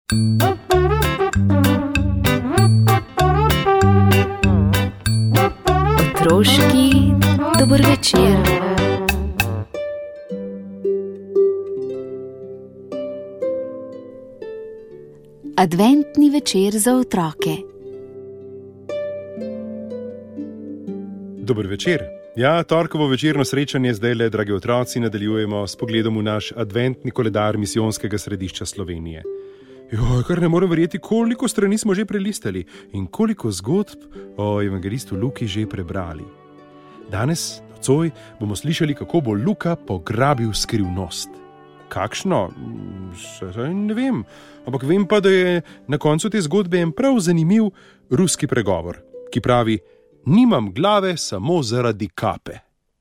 Otroški dober večer. Adventni večer za otroke. Dober večer. Ja, torkovo večerno srečanje zdajle, dragi otroci, nadaljujemo s pogledom v naš adventni koledar Misijonskega središča Slovenije. Kar ne morem verjeti, koliko strani smo že prelistali in koliko zgodb o evangelistu Luki že prebrali. Danes, nocoj, bomo slišali, kako bo Luka pograbil skrivnost. Kakšno? Ne vem, ampak vem pa, da je na koncu te zgodbe en prav zanimiv ruski pregovor, ki pravi: nimam glave samo zaradi kape.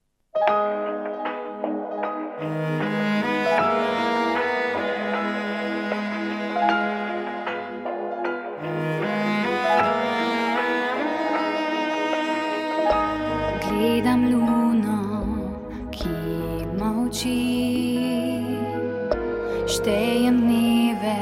Gledam luno, ki molči, štejem dneve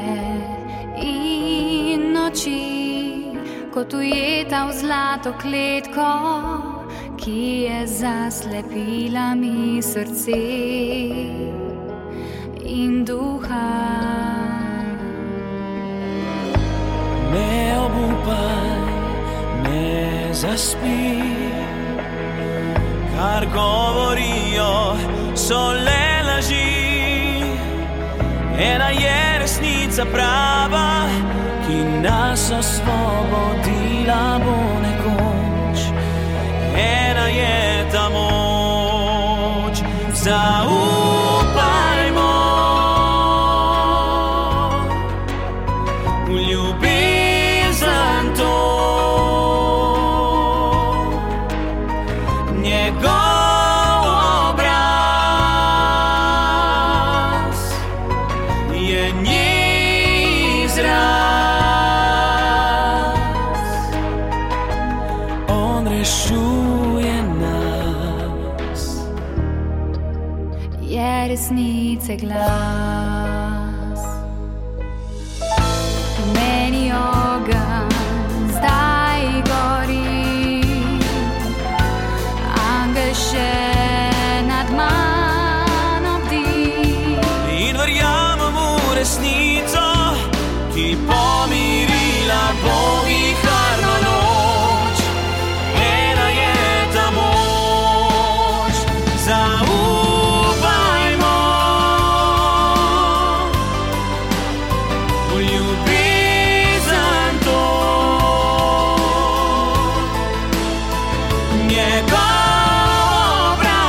in noči, kot ujeta v zlato kletko, ki je zaslepila mi srce in duha. Ne obupaj, ne zaspi, kar govorijo so le laži. Ena je resnica prava, ki nas osvobodila bo nekoč. Ena je ta moč, zaupajmo v ljubezen to. Njegov obraz je njen izraz. On rešuje nas. Je resnice glas. V meni ogenj zdaj gori, angel še nad mano bdi. In verjamem v resnico, ki pomirila bo viharno noč. Ena je ta moč, zaupajmo v ljubezen to. Njegov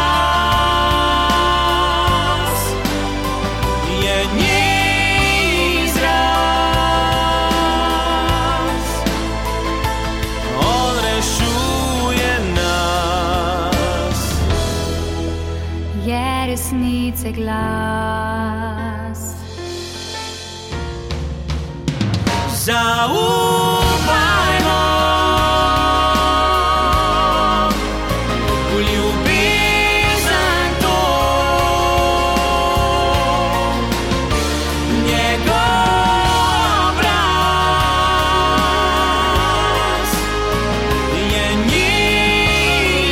obraz je njen izraz. On rešuje nas. Je resnice glas. Zaupajmo v ljubezen to. Njegov obraz je njen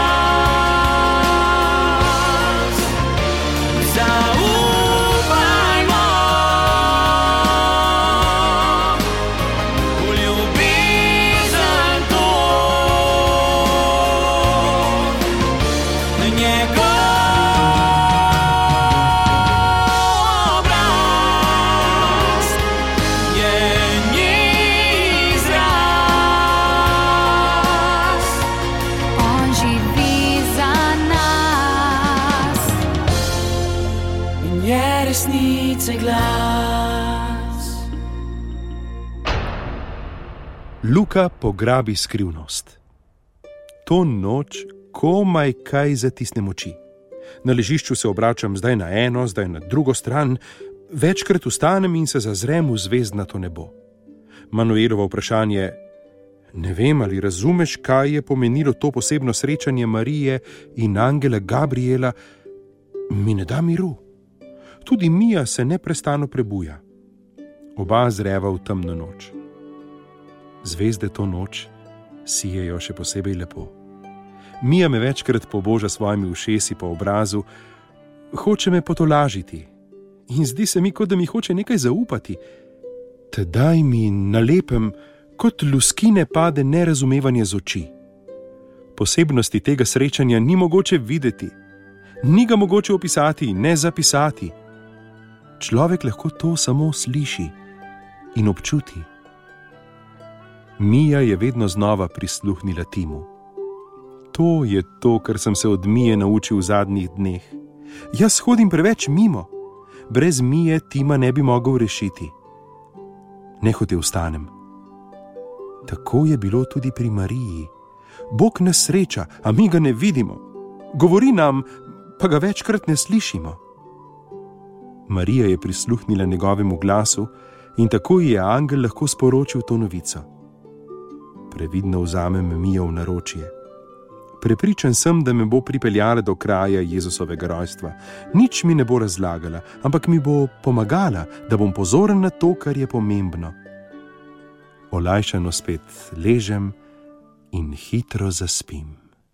izraz. Zaupajmo v ljubezen to. Njegov obraz je njen izraz. On živi za nas In je resnice glas. Luka pograbi skrivnost. To noč komaj kaj zatisnem oči. Na ležišču se obračam zdaj na eno, zdaj na drugo stran, večkrat vstanem in se zazrem v zvezdnato nebo. Manuelovo vprašanje: ne vem, ali razumeš, kaj je pomenilo to posebno srečanje Marije in angela Gabriela, mi ne da miru. Tudi Mija se neprestano prebuja. Oba zreva v temno noč. Zvezde to noč sijejo še posebej lepo. Mija me večkrat poboža svojimi ušesi po obrazu, hoče me potolažiti in zdi se mi, kot da mi hoče nekaj zaupati. Tedaj mi na lepem, kot luskine pade nerazumevanje z oči. Posebnosti tega srečanja ni mogoče videti, ni ga mogoče opisati, ne zapisati. Človek lahko to samo sliši in občuti. Mija je vedno znova prisluhnila Timu. To je to, kar sem se od Mije naučil v zadnjih dneh. Jaz hodim preveč mimo. Brez Mije Tima ne bi mogel rešiti. Nehote vstanem. Tako je bilo tudi pri Mariji. Bog nas sreča, a mi ga ne vidimo. Govori nam, pa ga večkrat ne slišimo. Marija je prisluhnila njegovemu glasu in tako ji je angel lahko sporočil to novico. Previdno vzamem Mijo v naročje. Prepričan sem, da me bo pripeljala do kraja Jezusovega rojstva. Nič mi ne bo razlagala, ampak mi bo pomagala, da bom pozoren na to, kar je pomembno. Olajšano spet ležem in hitro zaspim.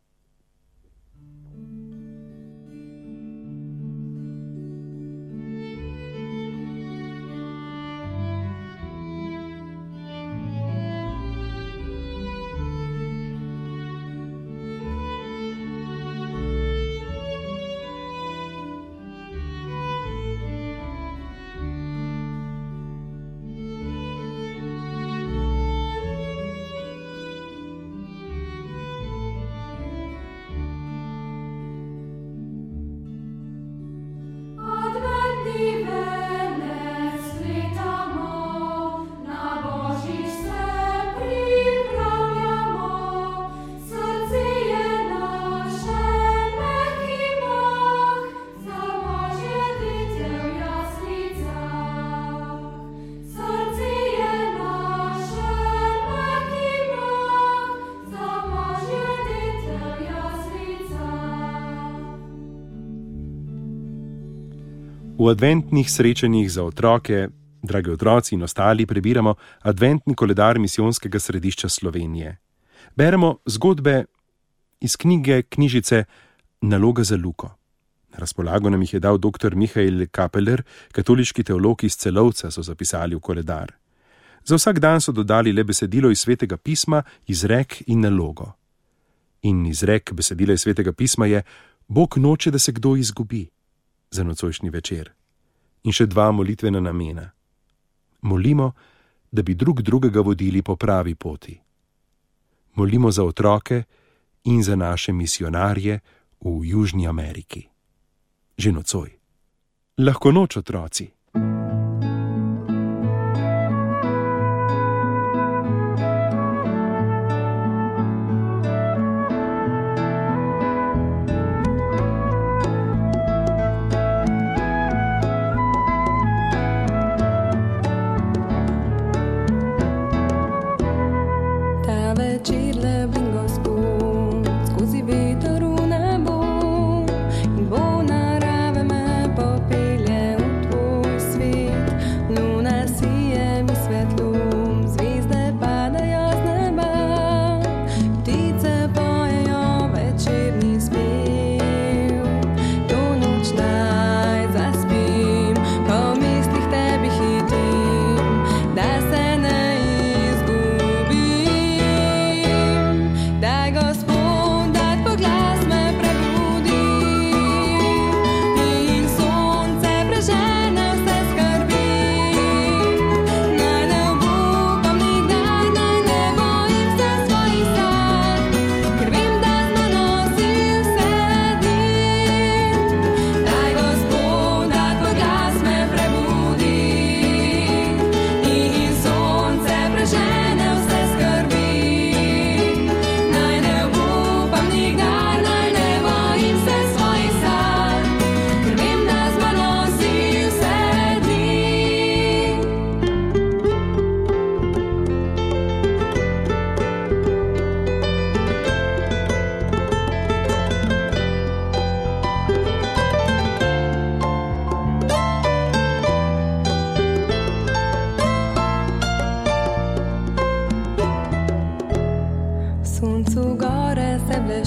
V adventnih srečanjih za otroke, dragi otroci in ostali, prebiramo adventni koledar Misijonskega središča Slovenije. Beremo zgodbe iz knjižice Naloga za Luko. Na razpolago nam jih je dal dr. Mihael Kapeler, katoliški teolog iz Celovca, so zapisali v koledar. Za vsak dan so dodali le besedilo iz Svetega pisma, izrek in nalogo. In izrek besedila iz Svetega pisma je: Bog noče, da se kdo izgubi. Za nocojšnji večer. In še 2 molitvena namena. Molimo, da bi drug drugega vodili po pravi poti. Molimo za otroke in za naše misijonarje v Južni Ameriki. Že nocoj. Lahko noč, otroci. Narave me popelje v tvoj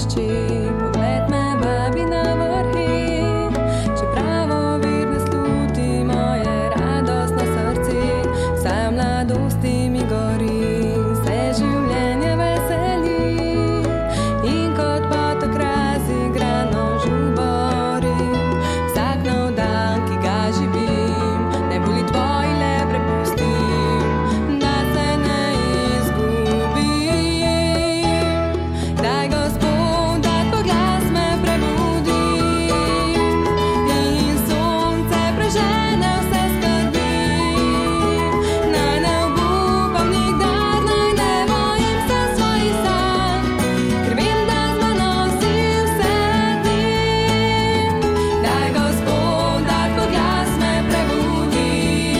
blišči, pogled me vabi na vrhi. Čeprav ovir ne sluti moje radostno srce, vsa mladosti mi gori, se življenje veseli. In kot potok razigrano žuborim, vsak nov dan, ki ga živim, ne boli tvoj, le prepustim, da se ne izgubim. Daj, Gospod, da tvoj glas me prebudi in sonce prežene vse skrbi. Naj ne obupam nikdar, naj ne bojim se svojih sanj, ker vem, da z mano si vse dni. Daj, Gospod, da tvoj glas me prebudi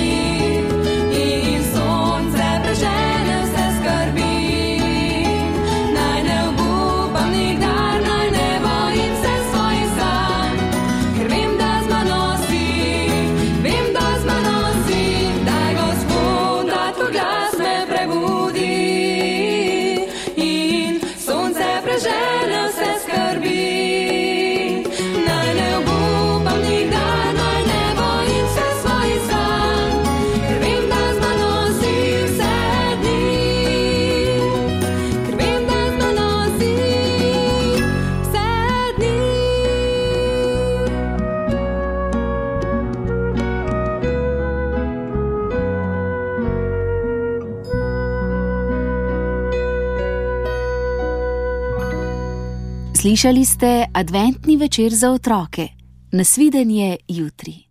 in sonce prežene vse skrbi. Naj ne obupam nikdar, naj ne bojim se svojih sanj, ker vem, da z mano si, vem, da z mano si. Daj, Gospod, da tvoj glas me prebudi in sonce prežene vse skrbi. Naj ne obupam nikdar, naj ne bojim se svojih sanj, ker vem, da z mano si vse dni. Ker vem, da z mano si vse dni. Slišali ste adventni večer za otroke. Nasvidenje jutri.